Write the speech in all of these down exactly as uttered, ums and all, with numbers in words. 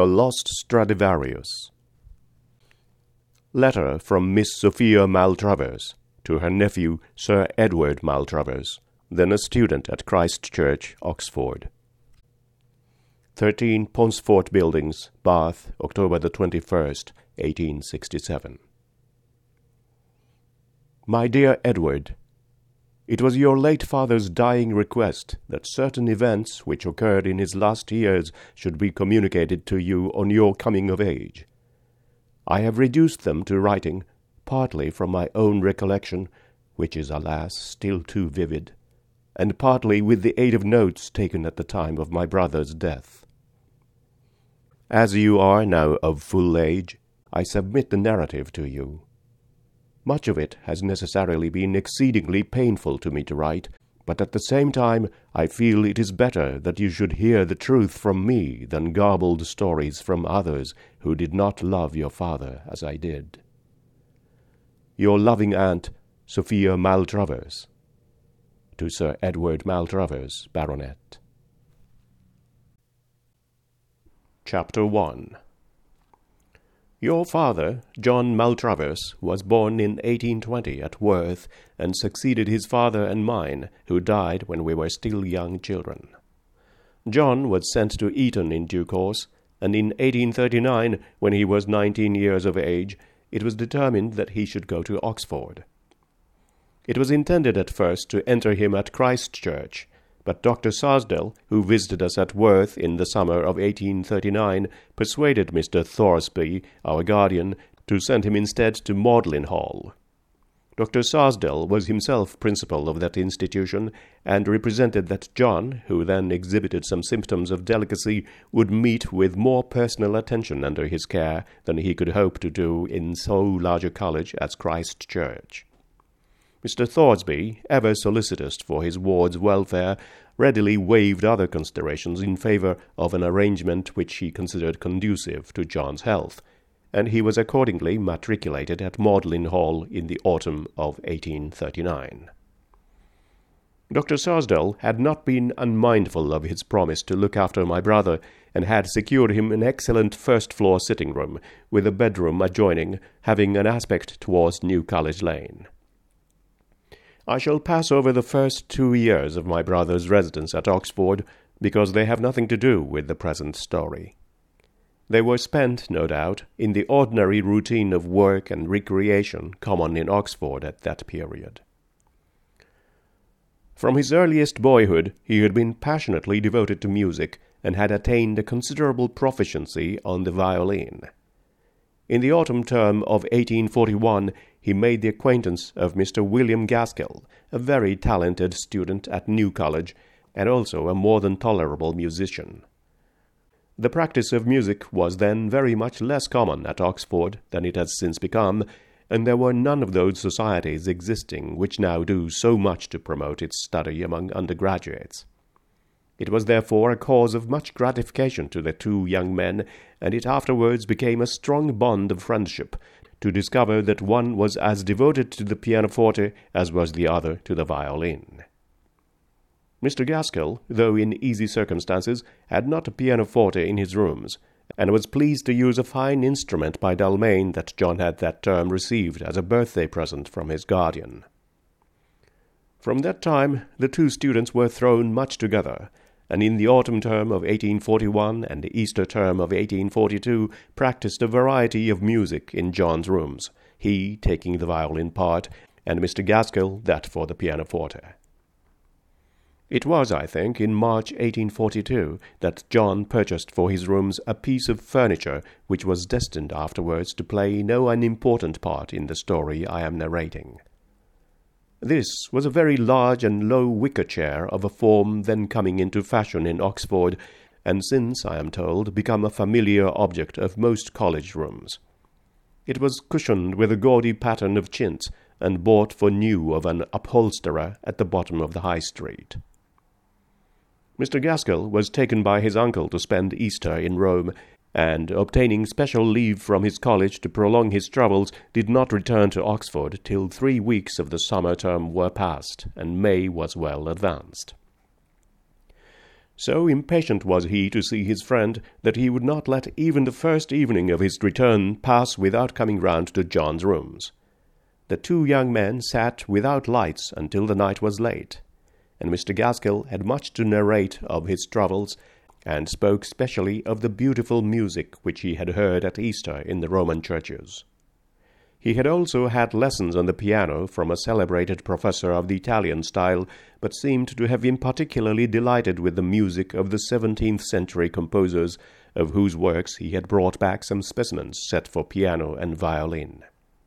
The Lost Stradivarius. Letter from Miss Sophia Maltravers to her nephew Sir Edward Maltravers, then a student at Christ Church, Oxford. thirteen Ponsfort Buildings, Bath, October the twenty-first, eighteen sixty-seven. My dear Edward, it was your late father's dying request that certain events which occurred in his last years should be communicated to you on your coming of age. I have reduced them to writing, partly from my own recollection, which is, alas, still too vivid, and partly with the aid of notes taken at the time of my brother's death. As you are now of full age, I submit the narrative to you. Much of it has necessarily been exceedingly painful to me to write, but at the same time I feel it is better that you should hear the truth from me than garbled stories from others who did not love your father as I did. Your loving aunt, Sophia Maltravers. To Sir Edward Maltravers, Baronet. Chapter one. Your father, John Maltravers, was born in eighteen twenty at Worth, and succeeded his father and mine, who died when we were still young children. John was sent to Eton in due course, and in eighteen thirty-nine, when he was nineteen years of age, it was determined that he should go to Oxford. It was intended at first to enter him at Christ Church, but Doctor Sarsdell, who visited us at Worth in the summer of eighteen thirty-nine, persuaded Mister Thoresby, our guardian, to send him instead to Magdalen Hall. Doctor Sarsdell was himself principal of that institution, and represented that John, who then exhibited some symptoms of delicacy, would meet with more personal attention under his care than he could hope to do in so large a college as Christ Church. Mister Thoresby, ever solicitous for his ward's welfare, readily waived other considerations in favour of an arrangement which he considered conducive to John's health, and he was accordingly matriculated at Magdalen Hall in the autumn of eighteen thirty-nine. Doctor Sarsdell had not been unmindful of his promise to look after my brother, and had secured him an excellent first-floor sitting-room, with a bedroom adjoining, having an aspect towards New College Lane. I shall pass over the first two years of my brother's residence at Oxford, because they have nothing to do with the present story. They were spent, no doubt, in the ordinary routine of work and recreation common in Oxford at that period. From his earliest boyhood he had been passionately devoted to music, and had attained a considerable proficiency on the violin. In the autumn term of eighteen forty-one he made the acquaintance of Mister William Gaskell, a very talented student at New College, and also a more than tolerable musician. The practice of music was then very much less common at Oxford than it has since become, and there were none of those societies existing which now do so much to promote its study among undergraduates. It was therefore a cause of much gratification to the two young men, and it afterwards became a strong bond of friendship, to discover that one was as devoted to the pianoforte as was the other to the violin. Mister Gaskell, though in easy circumstances, had not a pianoforte in his rooms, and was pleased to use a fine instrument by Dalmain that John had that term received as a birthday present from his guardian. From that time the two students were thrown much together, and in the autumn term of eighteen forty-one and the Easter term of eighteen forty-two practised a variety of music in John's rooms, he taking the violin part, and Mister Gaskell that for the pianoforte. It was, I think, in March eighteen forty-two that John purchased for his rooms a piece of furniture which was destined afterwards to play no unimportant part in the story I am narrating. This was a very large and low wicker chair of a form then coming into fashion in Oxford, and since, I am told, become a familiar object of most college rooms. It was cushioned with a gaudy pattern of chintz, and bought for new of an upholsterer at the bottom of the High Street. Mister Gaskell was taken by his uncle to spend Easter in Rome, and, obtaining special leave from his college to prolong his travels, did not return to Oxford till three weeks of the summer term were past, and May was well advanced. So impatient was he to see his friend that he would not let even the first evening of his return pass without coming round to John's rooms. The two young men sat without lights until the night was late, and Mister Gaskell had much to narrate of his travels, and spoke specially of the beautiful music which he had heard at Easter in the Roman churches. He had also had lessons on the piano from a celebrated professor of the Italian style, but seemed to have been particularly delighted with the music of the seventeenth century composers, of whose works he had brought back some specimens set for piano and violin.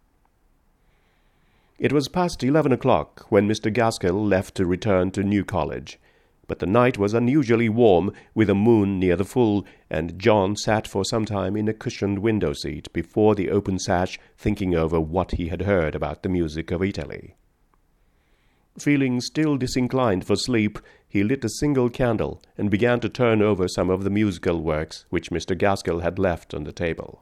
It was past eleven o'clock when Mister Gaskell left to return to New College, but the night was unusually warm, with a moon near the full, and John sat for some time in a cushioned window-seat before the open sash, thinking over what he had heard about the music of Italy. Feeling still disinclined for sleep, he lit a single candle and began to turn over some of the musical works which Mister Gaskell had left on the table.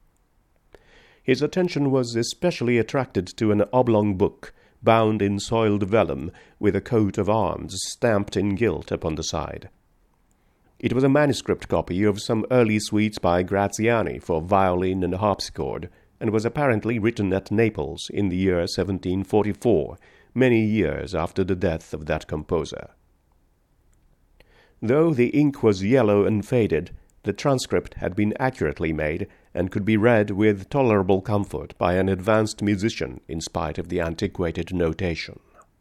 His attention was especially attracted to an oblong book, bound in soiled vellum, with a coat of arms stamped in gilt upon the side. It was a manuscript copy of some early suites by Graziani for violin and harpsichord, and was apparently written at Naples in the year seventeen forty-four, many years after the death of that composer. Though the ink was yellow and faded, the transcript had been accurately made, and could be read with tolerable comfort by an advanced musician in spite of the antiquated notation.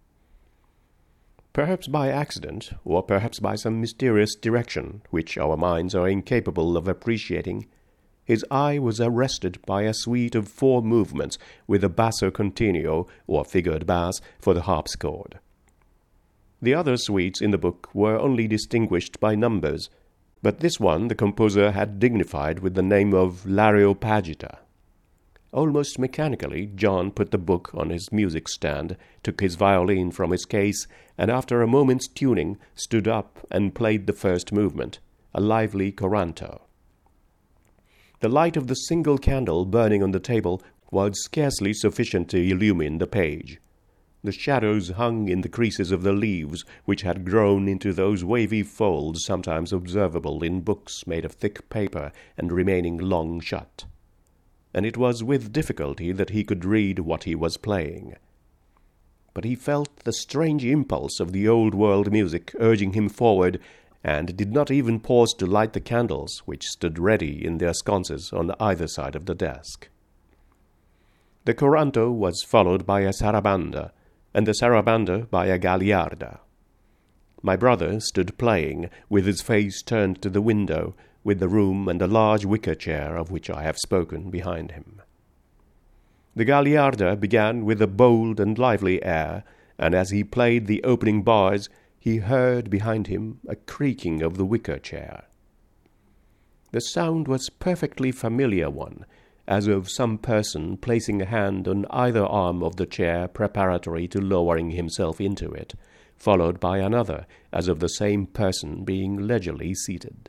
Perhaps by accident, or perhaps by some mysterious direction which our minds are incapable of appreciating, his eye was arrested by a suite of four movements with a basso continuo, or figured bass, for the harpsichord. The other suites in the book were only distinguished by numbers, but this one the composer had dignified with the name of l'Areopagita. Almost mechanically, John put the book on his music stand, took his violin from his case, and after a moment's tuning, stood up and played the first movement, a lively coranto. The light of the single candle burning on the table was scarcely sufficient to illumine the page. The shadows hung in the creases of the leaves, which had grown into those wavy folds sometimes observable in books made of thick paper and remaining long shut. And it was with difficulty that he could read what he was playing. But he felt the strange impulse of the old-world music urging him forward, and did not even pause to light the candles which stood ready in their sconces on either side of the desk. The coranto was followed by a sarabanda, and the sarabanda by a gagliarda. My brother stood playing, with his face turned to the window, with the room and a large wicker chair of which I have spoken behind him. The gagliarda began with a bold and lively air, and as he played the opening bars, he heard behind him a creaking of the wicker chair. The sound was perfectly familiar one, as of some person placing a hand on either arm of the chair preparatory to lowering himself into it, followed by another, as of the same person being leisurely seated.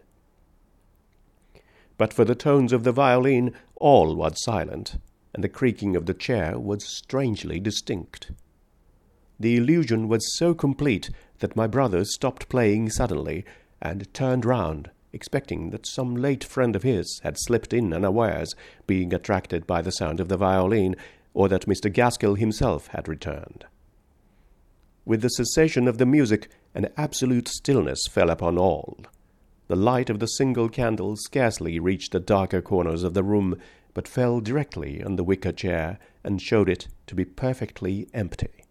But for the tones of the violin, all was silent, and the creaking of the chair was strangely distinct. The illusion was so complete that my brother stopped playing suddenly, and turned round, expecting that some late friend of his had slipped in unawares, being attracted by the sound of the violin, or that Mister Gaskell himself had returned. With the cessation of the music, an absolute stillness fell upon all. The light of the single candle scarcely reached the darker corners of the room, but fell directly on the wicker chair, and showed it to be perfectly empty.